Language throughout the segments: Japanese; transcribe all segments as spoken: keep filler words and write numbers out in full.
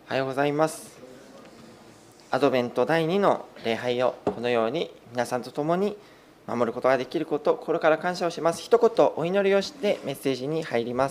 おはようございます。アドベントだいにの礼拝をこのように皆さんと共に守ることができること、心から感謝をします。一言お祈りをしてメッセージに入ります。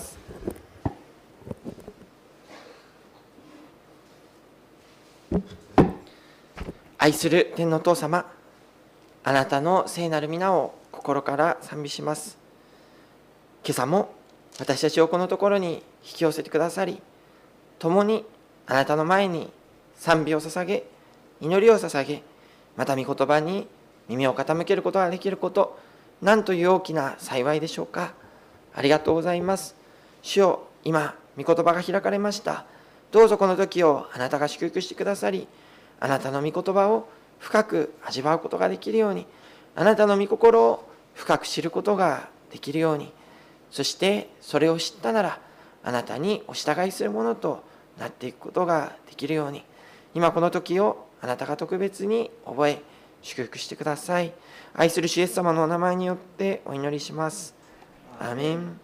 愛する天のお父様、あなたの聖なる皆を心から賛美します。今朝も私たちをこのところに引き寄せてくださり、共にあなたの前に賛美を捧げ、祈りを捧げ、また御言葉に耳を傾けることができること、なんという大きな幸いでしょうか。ありがとうございます。主よ、今、御言葉が開かれました。どうぞこの時をあなたが祝福してくださり、あなたの御言葉を深く味わうことができるように、あなたの御心を深く知ることができるように、そしてそれを知ったなら、あなたにお従いするものとなっていくことができるように、今この時をあなたが特別に覚え、祝福してください。愛する主イエス様のお名前によってお祈りします。アーメン。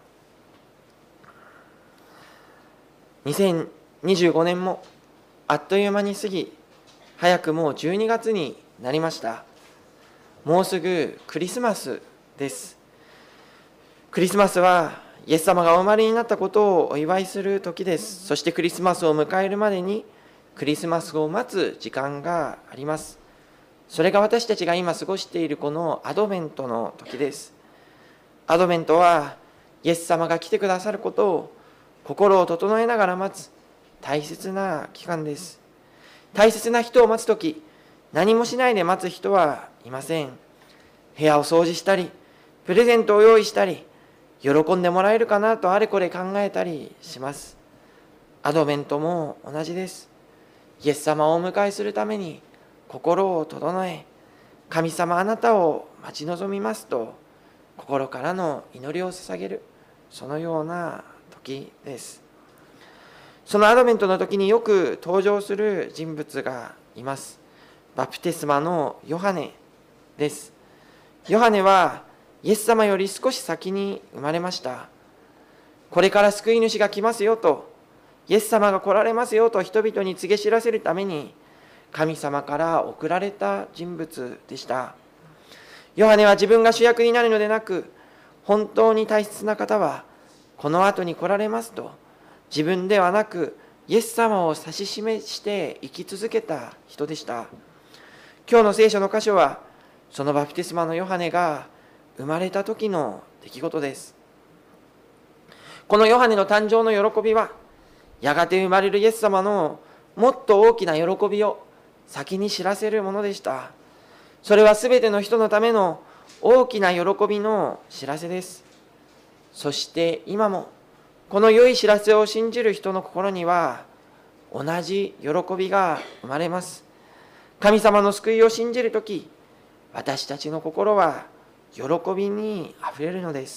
にせんにじゅうごねんもあっという間に過ぎ、早くもうじゅうにがつになりました。もうすぐクリスマスです。クリスマスはイエス様がお生まれになったことをお祝いする時です。そしてクリスマスを迎えるまでにクリスマスを待つ時間があります。それが私たちが今過ごしているこのアドベントの時です。アドベントはイエス様が来てくださることを心を整えながら待つ大切な期間です。大切な人を待つとき、何もしないで待つ人はいません。部屋を掃除したり、プレゼントを用意したり、喜んでもらえるかなとあれこれ考えたりします。アドベントも同じです。イエス様をお迎えするために心を整え、神様あなたを待ち望みますと心からの祈りを捧げる、そのような時です。そのアドベントの時によく登場する人物がいます。バプテスマのヨハネです。ヨハネはイエス様より少し先に生まれました。これから救い主が来ますよと、イエス様が来られますよと人々に告げ知らせるために神様から送られた人物でした。ヨハネは自分が主役になるのでなく、本当に大切な方はこの後に来られますと、自分ではなくイエス様を指し示して生き続けた人でした。今日の聖書の箇所はそのバプテスマのヨハネが生まれた時の出来事です。このヨハネの誕生の喜びは、やがて生まれるイエス様のもっと大きな喜びを先に知らせるものでした。それはすべての人のための大きな喜びの知らせです。そして今もこの良い知らせを信じる人の心には同じ喜びが生まれます。神様の救いを信じるとき、私たちの心は喜びにあふれるのです。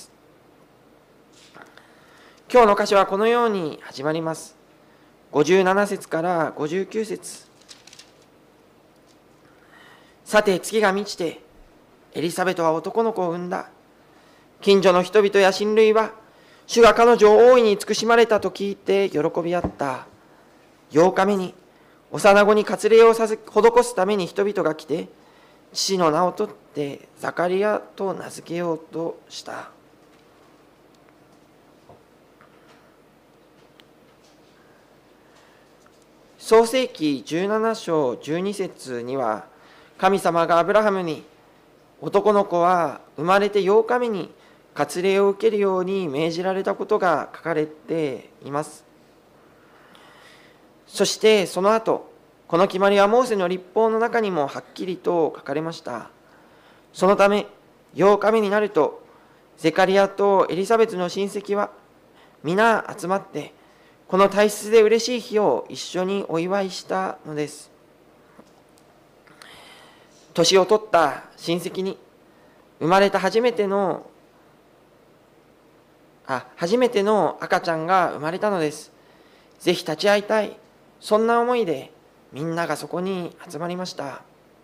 今日の箇所はこのように始まります。ごじゅうなな節からごじゅうきゅう節。さて月が満ちてエリザベトは男の子を産んだ。近所の人々や親類は主が彼女を大いに慈しまれたと聞いて喜び合った。ようかめに幼子に割礼を施すために人々が来て、父の名を取ってザカリアと名付けようとした。創世記じゅうなな章じゅうに節には、神様がアブラハムに男の子は生まれてようかめに割礼を受けるように命じられたことが書かれています。そしてその後、この決まりはモーセの律法の中にもはっきりと書かれました。そのためようかめになると、ゼカリアとエリザベツの親戚は皆集まって、この大切で嬉しい日を一緒にお祝いしたのです。年を取った親戚に生まれた初めてのあ初めての赤ちゃんが生まれたのです。ぜひ立ち会いたい、そんな思いでみんながそこに集まりました。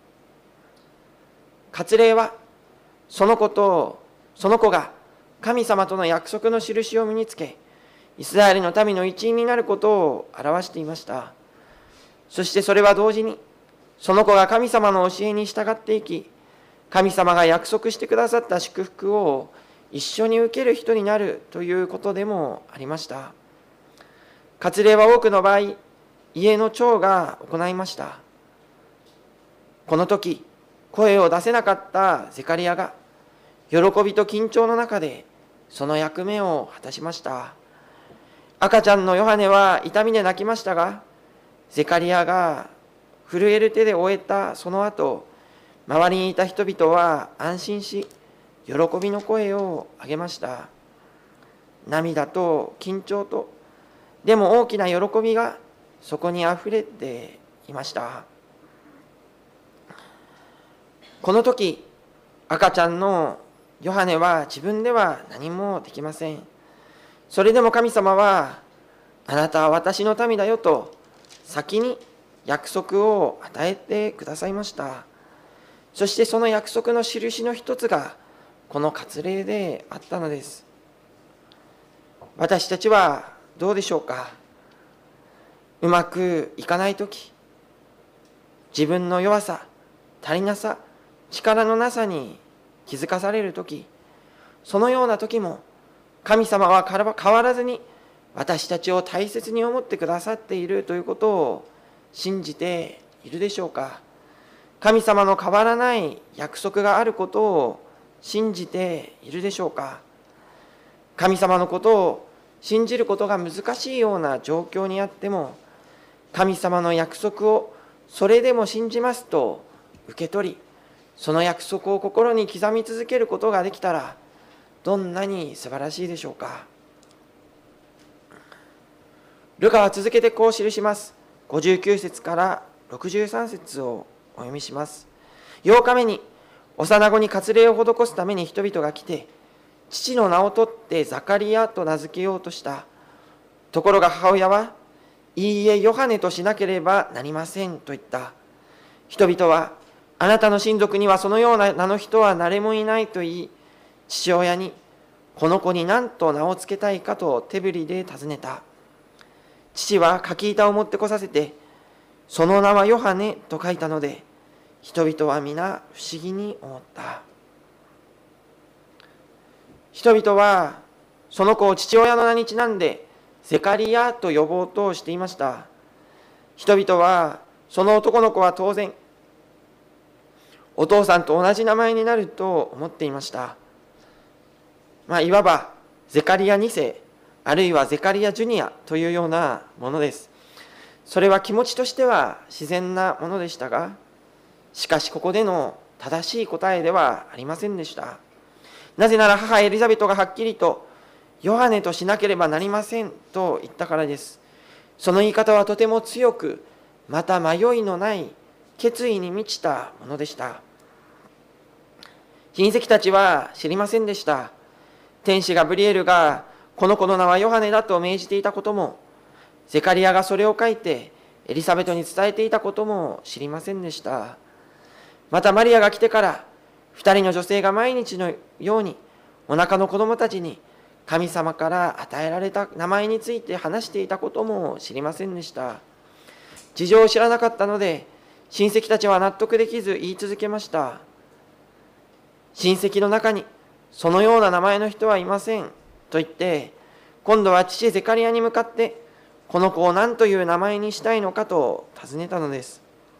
割礼はその子とその子が神様との約束の印を身につけ、イスラエルの民の一員になることを表していました。 そしてそれは同時に、その子が神様の教えに従っていき、神様が約束してくださった祝福を一緒に受ける人になるということでもありました。割礼は多くの場合、家の長が行いました。この時、声を出せなかったゼカリヤが、喜びと緊張の中でその役目を果たしました。赤ちゃんのヨハネは痛みで泣きましたが、ゼカリヤが震える手で終えたその後、周りにいた人々は安心し、喜びの声を上げました。涙と緊張と、でも大きな喜びがそこにあふれていました。この時、赤ちゃんのヨハネは自分では何もできません。それでも神様は、あなたは私の民だよと先に約束を与えてくださいました。そしてその約束の印の一つがこの割礼であったのです。私たちはどうでしょうか。うまくいかないとき、自分の弱さ、足りなさ、力のなさに気づかされるとき、そのようなときも神様は変わらずに私たちを大切に思ってくださっているということを信じているでしょうか。神様の変わらない約束があることを信じているでしょうか。神様のことを信じることが難しいような状況にあっても、神様の約束をそれでも信じますと受け取り、その約束を心に刻み続けることができたら、どんなに素晴らしいでしょうか。ルカは続けてこう記します。ごじゅうきゅう節からろくじゅうさん節をお読みします。ようかめに幼子に割礼を施すために人々が来て、父の名を取ってザカリヤと名付けようとした。ところが母親は、いいえ、ヨハネとしなければなりませんと言った。人々は、あなたの親族にはそのような名の人は誰もいないと言い、父親に、この子に何と名を付けたいかと手振りで尋ねた。父は柿板を持ってこさせて、その名はヨハネと書いたので、人々は皆不思議に思った。人々はその子を父親の名にちなんでゼカリヤと呼ぼうとしていました。人々はその男の子は当然お父さんと同じ名前になると思っていました。まあ、いわばゼカリヤに世、あるいはゼカリヤジュニアというようなものです。それは気持ちとしては自然なものでしたが、しかしここでの正しい答えではありませんでした。なぜなら母エリザベトがはっきりとヨハネとしなければなりませんと言ったからです。その言い方はとても強く、また迷いのない決意に満ちたものでした。親戚たちは知りませんでした。天使ガブリエルがこの子の名はヨハネだと命じていたことも、ゼカリヤがそれを書いてエリザベトに伝えていたことも知りませんでした。またマリアが来てから二人の女性が毎日のようにお腹の子供たちに神様から与えられた名前について話していたことも知りませんでした。事情を知らなかったので親戚たちは納得できず言い続けました。親戚の中にそのような名前の人はいませんと言って、今度は父ゼカリヤに向かってこの子を何という名前にしたいのかと尋ねたのです。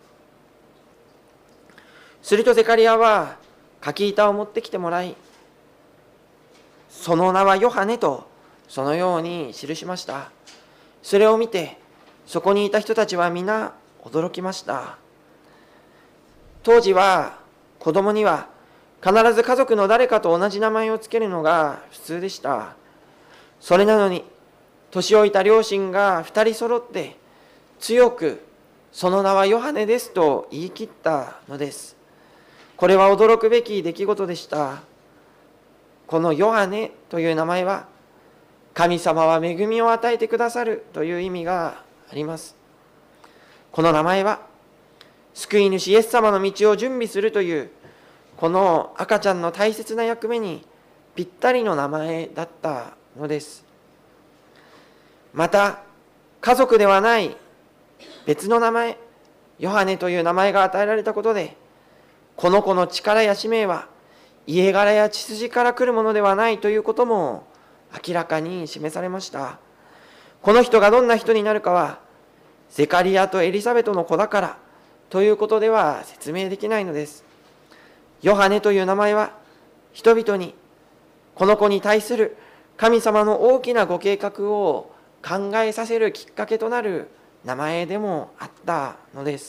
するとゼカリヤは柿板を持ってきてもらい、その名はヨハネとそのように記しました。それを見てそこにいた人たちは皆驚きました。当時は子供には必ず家族の誰かと同じ名前をつけるのが普通でした。それなのに年老いた両親が二人揃って強くその名はヨハネですと言い切ったのです。これは驚くべき出来事でした。このヨハネという名前は、神様は恵みを与えてくださるという意味があります。この名前は、救い主イエス様の道を準備するという、この赤ちゃんの大切な役目にぴったりの名前だったのです。また、家族ではない別の名前、 ヨハネという名前が与えられたことで、この子の力や使命は家柄や血筋から来るものではないということも明らかに示されました。この人がどんな人になるかは、ゼカリアとエリザベトの子だからということでは説明できないのです。ヨハネという名前は、人々にこの子に対する神様の大きなご計画を考えさせるきっかけとなる名前でもあったのです。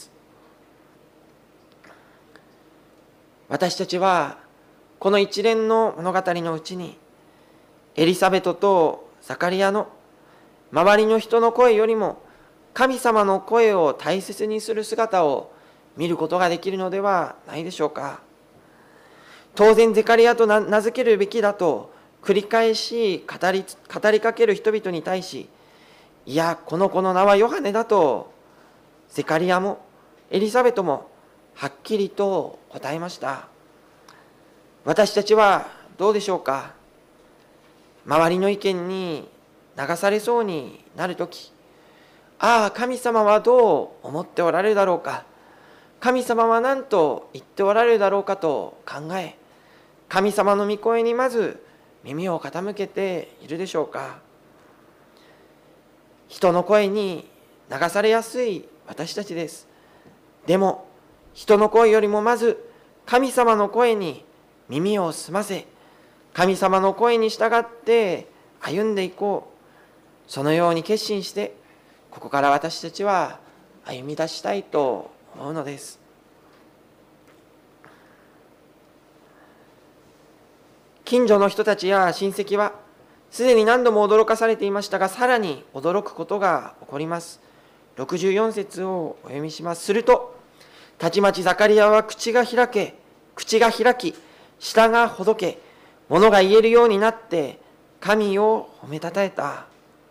私たちはこの一連の物語のうちに、エリザベトとザカリアの周りの人の声よりも神様の声を大切にする姿を見ることができるのではないでしょうか。当然ゼカリアと名付けるべきだと繰り返し語り、語りかける人々に対し、いや、この子の名はヨハネだとゼカリアもエリザベトもはっきりと答えました。私たちはどうでしょうか。周りの意見に流されそうになるとき、ああ、神様はどう思っておられるだろうか、神様は何と言っておられるだろうかと考え、神様の御声にまず耳を傾けているでしょうか。人の声に流されやすい私たちです。でも、人の声よりもまず神様の声に耳を澄ませ、神様の声に従って歩んでいこう。そのように決心して、ここから私たちは歩み出したいと思うのです。近所の人たちや親戚はすでに何度も驚かされていましたが、さらに驚くことが起こります。ろくじゅうよん節をお読みします。すると、たちまちザカリアは口が開け、口が開き、舌がほどけ、物が言えるようになって、神を褒めたたえた。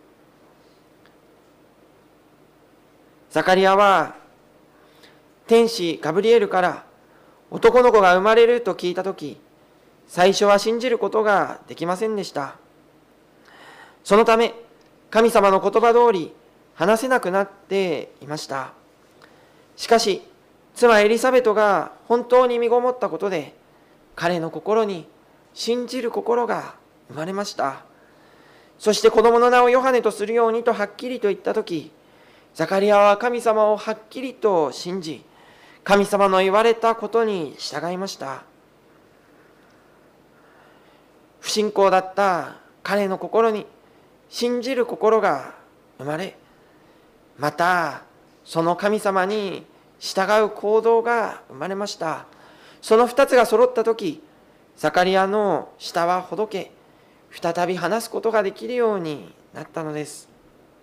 ザカリアは、天使ガブリエルから男の子が生まれると聞いたとき、最初は信じることができませんでした。そのため、神様の言葉通り話せなくなっていました。しかし、妻エリザベトが本当に身ごもったことで、彼の心に信じる心が生まれました。そして子供の名をヨハネとするようにとはっきりと言ったとき、ザカリアは神様をはっきりと信じ、神様の言われたことに従いました。不信仰だった彼の心に信じる心が生まれ、またその神様に従う行動が生まれました。その二つが揃ったとき、ザカリアの舌はほどけ、再び話すことができるようになったのです。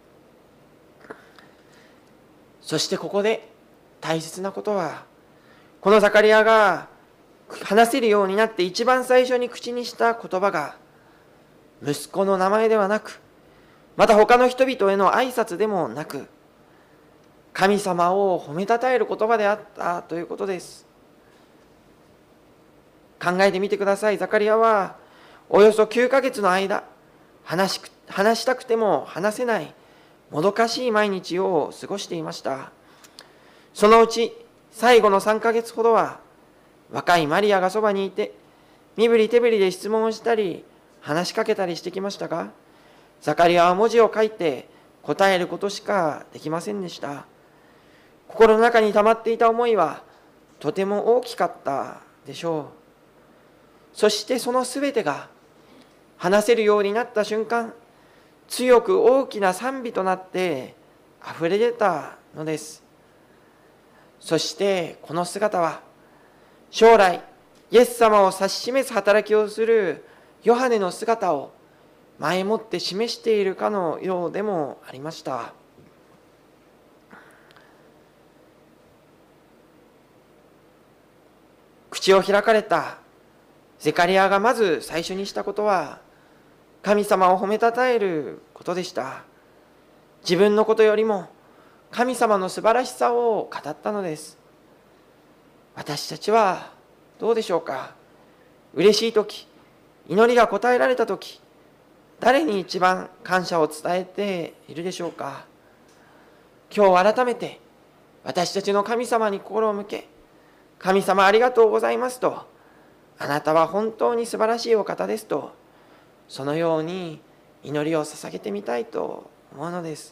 そしてここで大切なことは、このザカリアが話せるようになって一番最初に口にした言葉が、息子の名前ではなく、また他の人々への挨拶でもなく、神様を褒めたたえる言葉であったということです。考えてみてください。ザカリアはおよそきゅうかげつの間、話し、話したくても話せないもどかしい毎日を過ごしていました。そのうち最後のさんかげつほどは、若いマリアがそばにいて、身振り手振りで質問をしたり、話しかけたりしてきましたが、ザカリアは文字を書いて答えることしかできませんでした。心の中に溜まっていた思いはとても大きかったでしょう。そしてそのすべてが話せるようになった瞬間、強く大きな賛美となって溢れ出たのです。そしてこの姿は、将来イエス様を指し示す働きをするヨハネの姿を前もって示しているかのようでもありました。口を開かれたゼカリアがまず最初にしたことは、神様を褒めたたえることでした。自分のことよりも神様の素晴らしさを語ったのです。私たちはどうでしょうか。嬉しいとき、祈りが答えられたとき、誰に一番感謝を伝えているでしょうか。今日改めて私たちの神様に心を向け、神様ありがとうございますと、あなたは本当に素晴らしいお方ですと、そのように祈りを捧げてみたいと思うのです。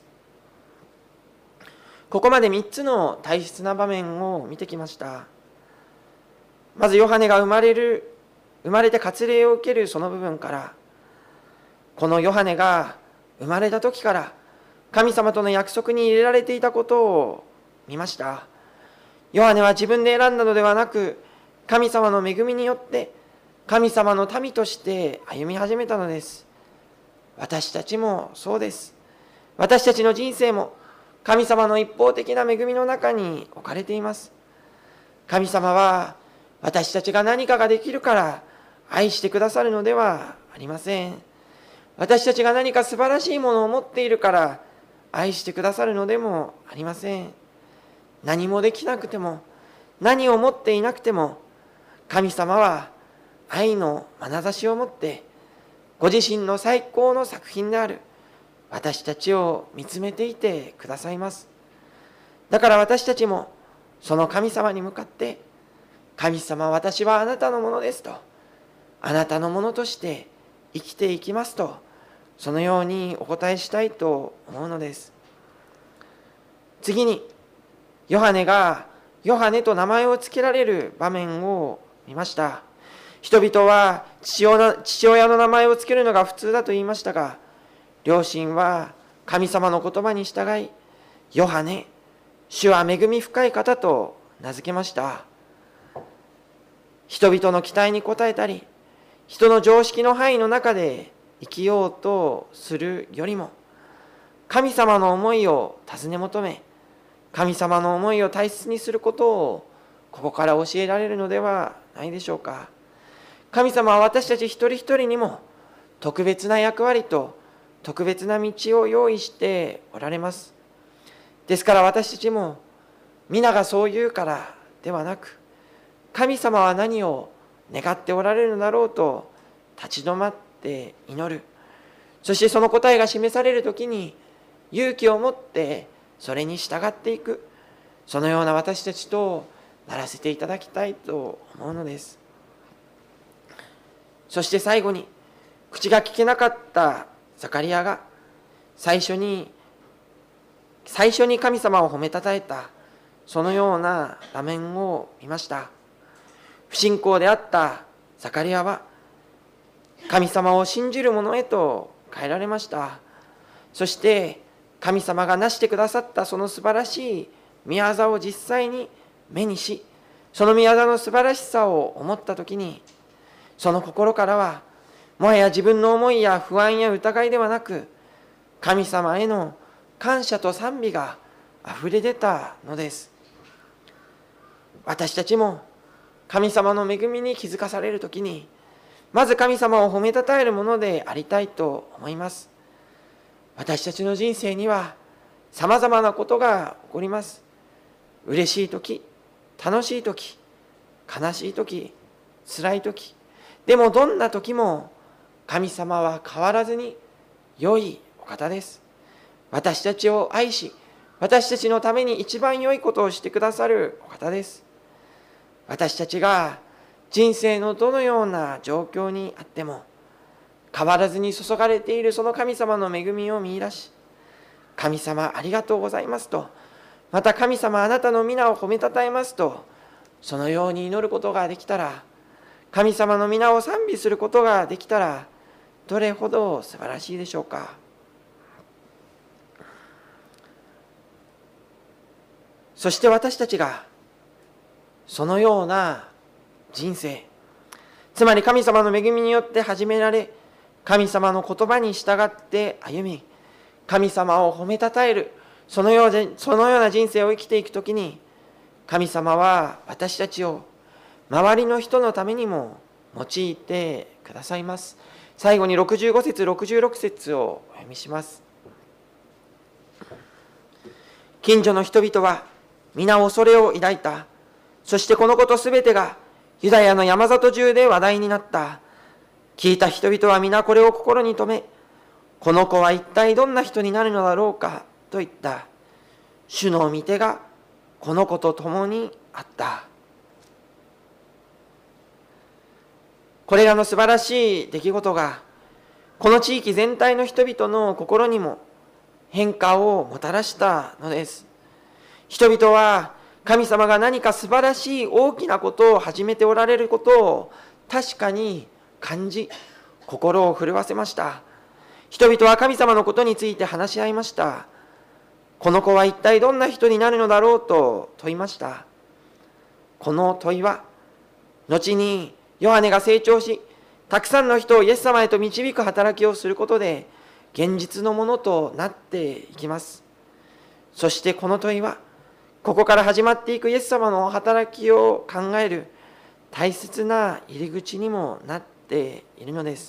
ここまでみっつの大切な場面を見てきました。まずヨハネが生まれる、生まれて割礼を受けるその部分から、このヨハネが生まれた時から神様との約束に入れられていたことを見ました。ヨハネは自分で選んだのではなく、神様の恵みによって神様の民として歩み始めたのです。私たちもそうです。私たちの人生も神様の一方的な恵みの中に置かれています。神様は私たちが何かができるから愛してくださるのではありません。私たちが何か素晴らしいものを持っているから愛してくださるのでもありません。何もできなくても、何を持っていなくても、神様は愛の眼差しを持って、ご自身の最高の作品である私たちを見つめていてくださいます。だから私たちもその神様に向かって、神様、私はあなたのものですと、あなたのものとして生きていきますと、そのようにお答えしたいと思うのです。次に、ヨハネがヨハネと名前を付けられる場面を見ました。人々は父親の名前を付けるのが普通だと言いましたが、両親は神様の言葉に従い、ヨハネ、主は恵み深い方と名付けました。人々の期待に応えたり、人の常識の範囲の中で生きようとするよりも、神様の思いを尋ね求め、神様の思いを大切にすることをここから教えられるのではないでしょうか。神様は私たち一人一人にも特別な役割と特別な道を用意しておられます。ですから私たちも皆がそう言うからではなく、神様は何を願っておられるのだろうと立ち止まって祈る。そしてその答えが示されるときに勇気を持ってそれに従っていく、そのような私たちとならせていただきたいと思うのです。そして最後に、口が聞けなかったザカリアが最初に最初に神様を褒めたたえた、そのような場面を見ました。不信仰であったザカリアは神様を信じる者へと変えられました。そして神様がなしてくださったその素晴らしい宮業を実際に目にし、その宮業の素晴らしさを思ったときに、その心からはもはや自分の思いや不安や疑いではなく、神様への感謝と賛美があふれ出たのです。私たちも神様の恵みに気づかされるときに、まず神様を褒めたたえるものでありたいと思います。私たちの人生にはさまざまなことが起こります。嬉しいとき、楽しいとき、悲しいとき、辛いとき、でもどんなときも神様は変わらずに良いお方です。私たちを愛し、私たちのために一番良いことをしてくださるお方です。私たちが人生のどのような状況にあっても、変わらずに注がれているその神様の恵みを見出し、神様ありがとうございますと、また神様あなたの皆を褒めたたえますと、そのように祈ることができたら、神様の皆を賛美することができたら、どれほど素晴らしいでしょうか。そして私たちがそのような人生、つまり神様の恵みによって始められ、神様の言葉に従って歩み、神様を褒めたたえる、そのようで、そのような人生を生きていくときに、神様は私たちを周りの人のためにも用いてくださいます。最後にろくじゅうご節、ろくじゅうろく節をお読みします。近所の人々は皆恐れを抱いた。そしてこのことすべてがユダヤの山里中で話題になった。聞いた人々は皆これを心に留め、この子は一体どんな人になるのだろうかと言った。主の御手がこの子と共にあった。これらの素晴らしい出来事が、この地域全体の人々の心にも変化をもたらしたのです。人々は神様が何か素晴らしい大きなことを始めておられることを確かに感じ、心を震わせました。人々は神様のことについて話し合いました。この子は一体どんな人になるのだろうと問いました。この問いは、後にヨハネが成長し、たくさんの人をイエス様へと導く働きをすることで、現実のものとなっていきます。そしてこの問いは、ここから始まっていくイエス様の働きを考える大切な入り口にもなっているのです。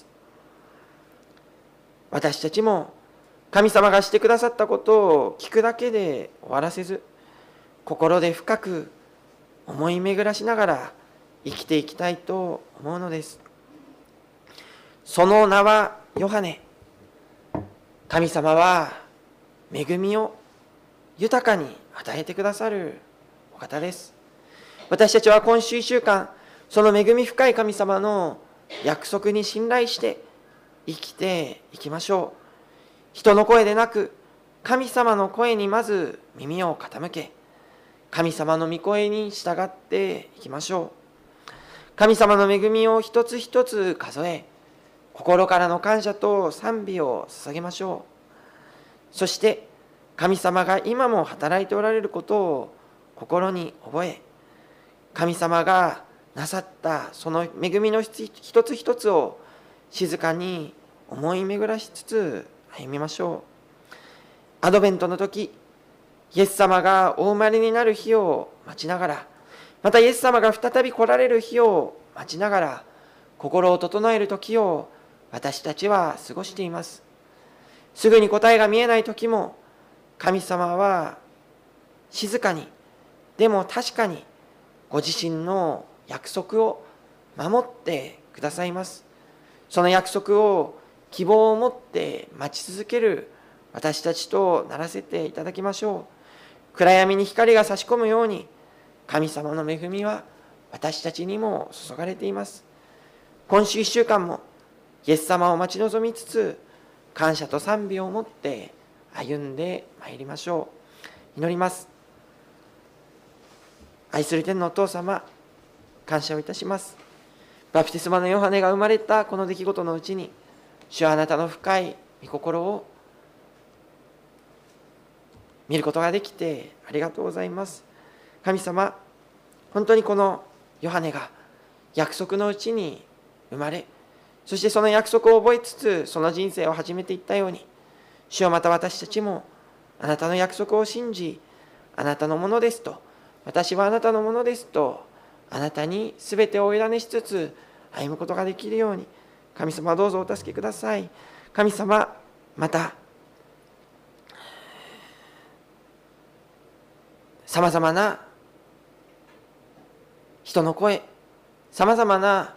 私たちも神様がしてくださったことを聞くだけで終わらせず、心で深く思い巡らしながら生きていきたいと思うのです。その名はヨハネ。神様は恵みを豊かに与えてくださるお方です。私たちは今週いっしゅうかん、その恵み深い神様の約束に信頼して生きていきましょう。人の声でなく、神様の声にまず耳を傾け、神様の御声に従っていきましょう。神様の恵みを一つ一つ数え、心からの感謝と賛美を捧げましょう。そして、神様が今も働いておられることを心に覚え、神様がなさったその恵みの一つ一つを静かに思い巡らしつつ歩みましょう。アドベントの時、イエス様がお生まれになる日を待ちながら、またイエス様が再び来られる日を待ちながら、心を整える時を私たちは過ごしています。すぐに答えが見えない時も、神様は静かに、でも確かにご自身の約束を守ってくださいます。その約束を希望を持って待ち続ける私たちとならせていただきましょう。暗闇に光が差し込むように、神様の恵みは私たちにも注がれています。今週いっしゅうかんもイエス様を待ち望みつつ、感謝と賛美を持って歩んでまいりましょう。祈ります。愛する天のお父様、感謝をいたします。バプテスマのヨハネが生まれたこの出来事のうちに、主はあなたの深い御心を見ることができてありがとうございます。神様、本当にこのヨハネが約束のうちに生まれ、そしてその約束を覚えつつ、その人生を始めていったように、主よまた私たちもあなたの約束を信じ、あなたのものですと、私はあなたのものですと、あなたに全てをお委ねしつつ歩むことができるように、神様どうぞお助けください。神様、またさまざまな人の声、さまざまな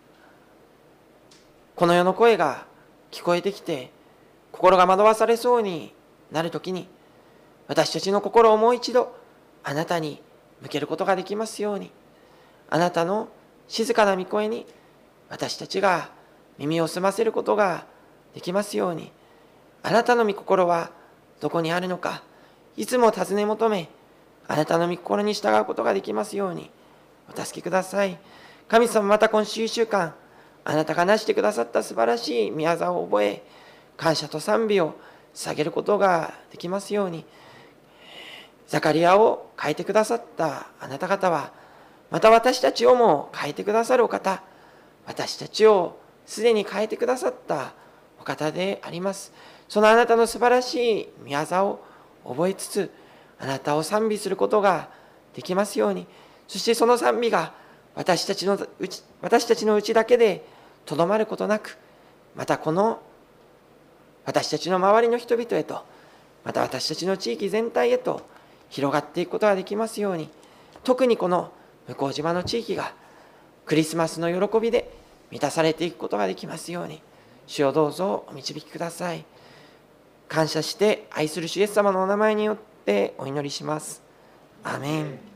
この世の声が聞こえてきて、心が惑わされそうになるときに、私たちの心をもう一度あなたに向けることができますように、あなたの静かな御声に私たちが耳を澄ませることができますように、あなたの御心はどこにあるのか、いつも尋ね求め、あなたの御心に従うことができますようにお助けください。神様、また今週いっしゅうかん、あなたがなしてくださった素晴らしい御業を覚え、感謝と賛美を捧げることができますように、ザカリアを変えてくださったあなた方は、また私たちをも変えてくださるお方、私たちをすでに変えてくださったお方であります。そのあなたの素晴らしい御業を覚えつつ、あなたを賛美することができますように、そしてその賛美が私たちのうち、私たちのうちだけでとどまることなく、またこの私たちの周りの人々へと、また私たちの地域全体へと広がっていくことができますように、特にこの向島の地域がクリスマスの喜びで満たされていくことができますように、主をどうぞお導きください。感謝して愛する主イエス様のお名前によってお祈りします。 アメン。